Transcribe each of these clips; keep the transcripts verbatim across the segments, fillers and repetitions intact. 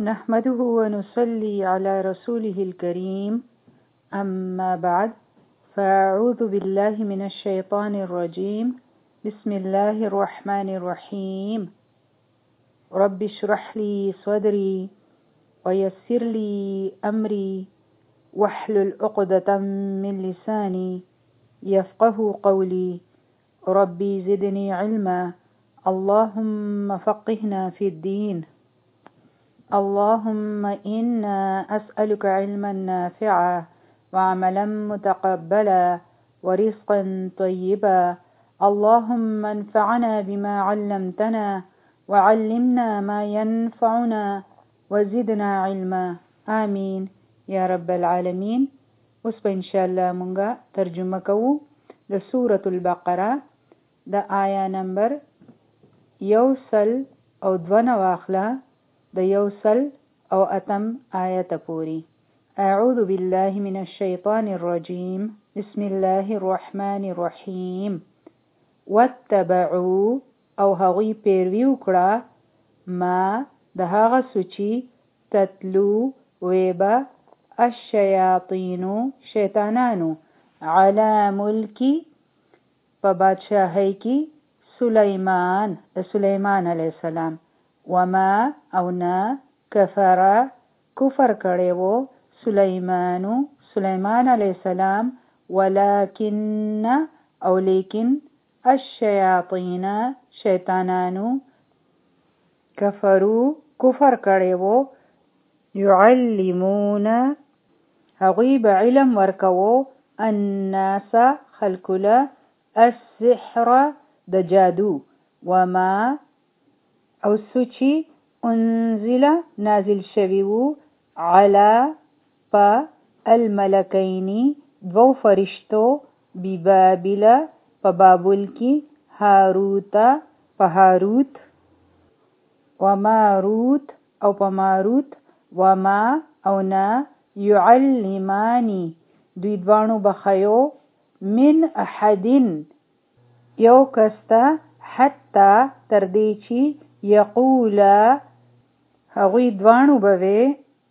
نحمده ونصلي على رسوله الكريم أما بعد فأعوذ بالله من الشيطان الرجيم بسم الله الرحمن الرحيم رب اشرح لي صدري ويسر لي أمري واحلل عقدة من لساني يفقه قولي ربي زدني علما اللهم فقهنا في الدين اللهم إنا أسألك علما نافعا وعملا متقبلا ورزقا طيبا اللهم انفعنا بما علمتنا وعلمنا ما ينفعنا وزدنا علما آمين يا رب العالمين. اوس په ان شاء الله مونږه ترجمه کوو د سورة البقره د آیا نمبر یوسل او دوه واخله د یوسل او اتم آیت پوری. اعوذ بالله من الشیطان الرجیم بسم الله الرحمن الرحیم. واتبعوا او هغوی پیروي وکړه ما د هغه سوچی تتلو ویبا الشیاطینو شیطانانو علی ملکی په بادشاہی کی سلیمان د سلیمان علیہ السلام وما او نا کفر کفر کړي وو سلیمانو سلیمان علیہ السلام ولکن او لیکن الشیاطین شیطانانو کفرو کفر کړي وو يعلمون هغوی به علم ورکوو الناس خلقلا السحر د جادو وما او سوچی انزل نازل شویو علا پا الملکینی دو فرشتو ببابل پا بابل کی هاروتا پا هاروت وماروت او پا ماروت وما او نا يعلمانی دوی دوانو بخیو من احدین یو کستا حتی تردیچی یقولا هغوی دوانو بوی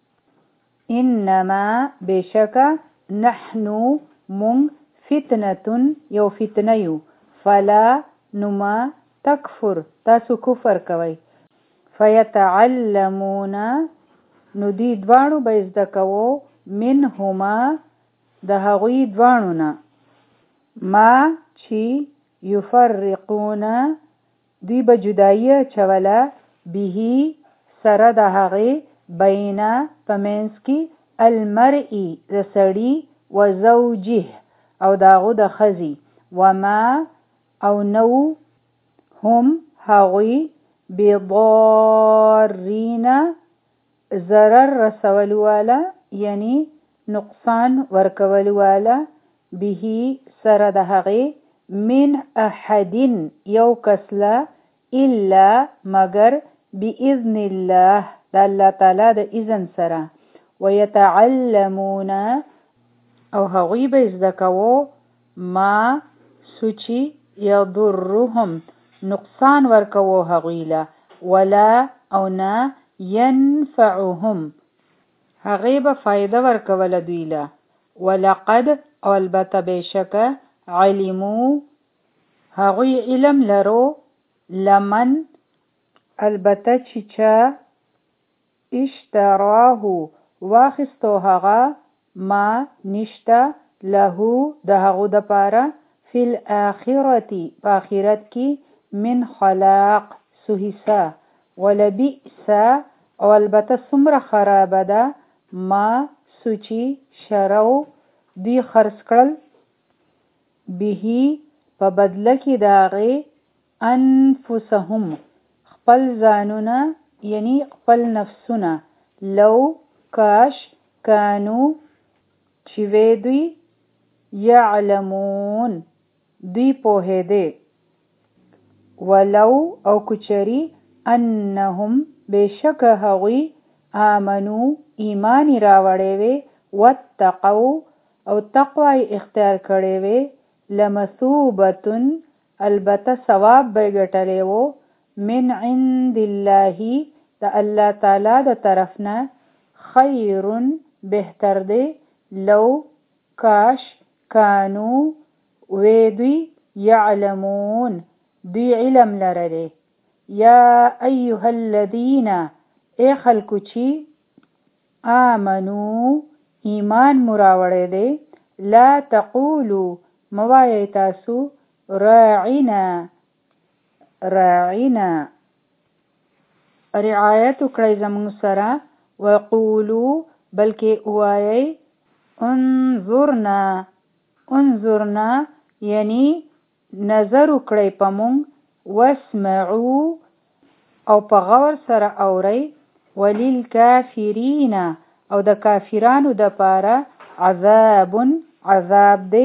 انما بشکا نحنو مونگ فتنتن یو فتنیو فلا نما تکفر تاسو کفر کوي فیتعلمون نو دی دوانو بیزدکو منهما د هغوی دوانونا ما چی یفرقون دوی به جدایی چولا به سره د هغې بینا پمنس کی المرئی د سړي و زوجه او داغو د خزی وما او نو هم هغوی بضارین ضرر رسولو والا یعنی نقصان ورکولو والا به سره د هغې من احدین یو کسلا الا مگر باذن الله د الله تعالی د اذن سره ويتعلمون او هغوی به زده کوو ما سوچی یضرهم نقصان ورکوو هغوی له ولا او نه ینفعهم هغوی به فایده ورکوله دوی له ولقد او البته بشکه علمو هغوی علم لرو لمن البته چیچا اشتراه واخستو هغه ما نشتا لهو د هغو د پاره فی الاخرتی په آخرت کی من خلاق سوحیسا ولبئس او البته سمره خرابه ده ما سوچی شرو دی خرڅ کړل به په بدله کې د هغې انفسهم خپل ځانونه یعنی خپل نفسونه لو کاش کانو چې وی دوی یعلمون دوی پوهېده ولو او کچری انهم بشک هغوی آمنو ایمانی راوړی وی واتقو او تقوی اختیار کړی وی لمثوبتن البته ثواب به ګټلی وو من عند الله د الله تعالی د طرفنا خیر بهتر دی لو کاش کانو ویدوی یعلمون دوی علم لرلی یا ایها الذین ای خلکو چی آمنو ایمان مراوڑه دی لا تقولو موائی تاسو راعینا راعینا رعایت کړی زمون سره وقولو بلکې اوائی انظرنا انظرنا یعنی نظر کړی پمون واسمعو او په غور سره اوري وللکافرین او د کافرانو د پاره عذاب عذاب دی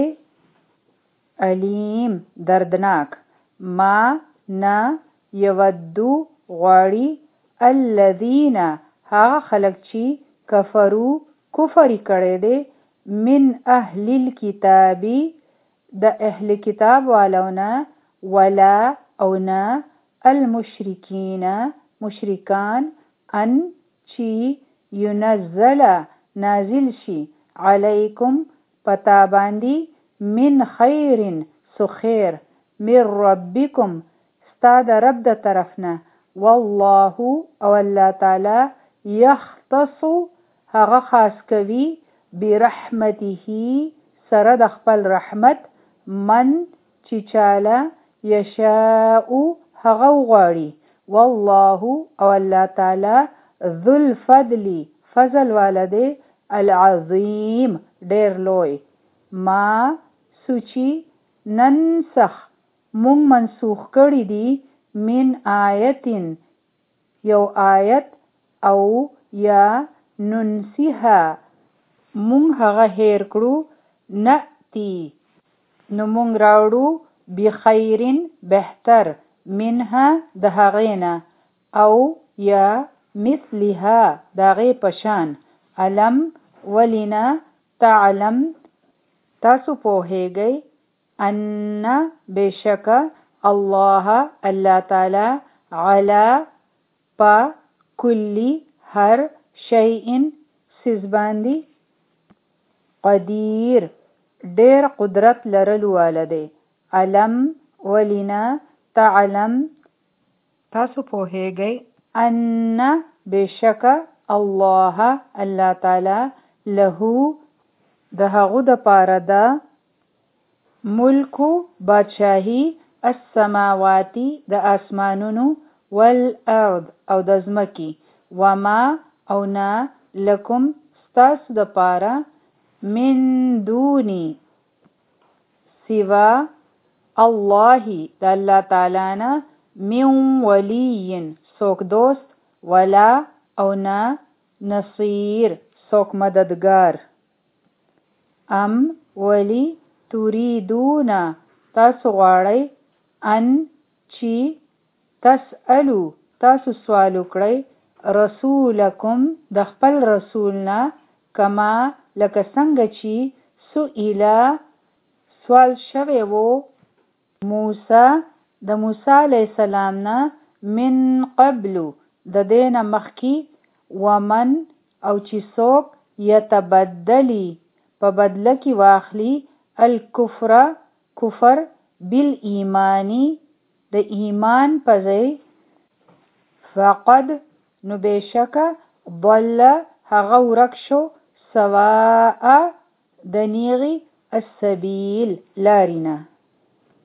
علیم دردناک ما نا یودو غواړي الذین هغه خلق چې کفرو کفر کړي دي من اهل الكتاب د اهل کتاب والونا ولا او نا المشرکین مشرکان ان چی ینزل نازل شي علیکم پتا باندی من خیر سو خیر من ربکم استاد رب د طرفنا والله او الله تعالی یختص هغه خاص کوي برحمته سره د خپل رحمت من چې چاله یشاء هغه غواړي والله او الله تعالی ذو الفضل فضل والده العظیم ډیر لوی ما سوچی ننسخ مون منسوخ کړی دی من آیتن یو آیت او یا ننسیها مون هغه هیر کړو نأتی نو مونږ راوړو بخیرن بهتر منها د هغینا او یا مثلها داغی پشان علم ولینا تعلم تاسو پوهیږئ ان بشک الله الله تعالی علا پا کلی هر شیئن سیز باندی قدیر ډیر قدرت لرلو والده علم ولینا تعلم تاسو پوهیږئ ان بشک الله الله تعالی له د هغه د پاره د ملک بادشاہی السماواتی د اسمانونو والارض او د زمکی وما او نا لکم ستاسو د پاره من دونی سوا الله د الله تعالی نه من ولی سوک دوست ولا او نا نصیر سوک مددگار ام ولی تريدون تاسو غواړئ ان چی تسألو تاسو سوال وکړئ رسولکم د خپل رسولنا کما لکه څنګه چې سئلا سوال شوی وو موسی د موسی علیه السلام نه من قبل د دینه مخکی ومن او چې څوک یتبدلی په بدله کې واخلي الکفر کفر بالایمانی د ایمان په ځای فقد نو بشک ضل هغه ورک شو سواء د نیغي السبیل لارینا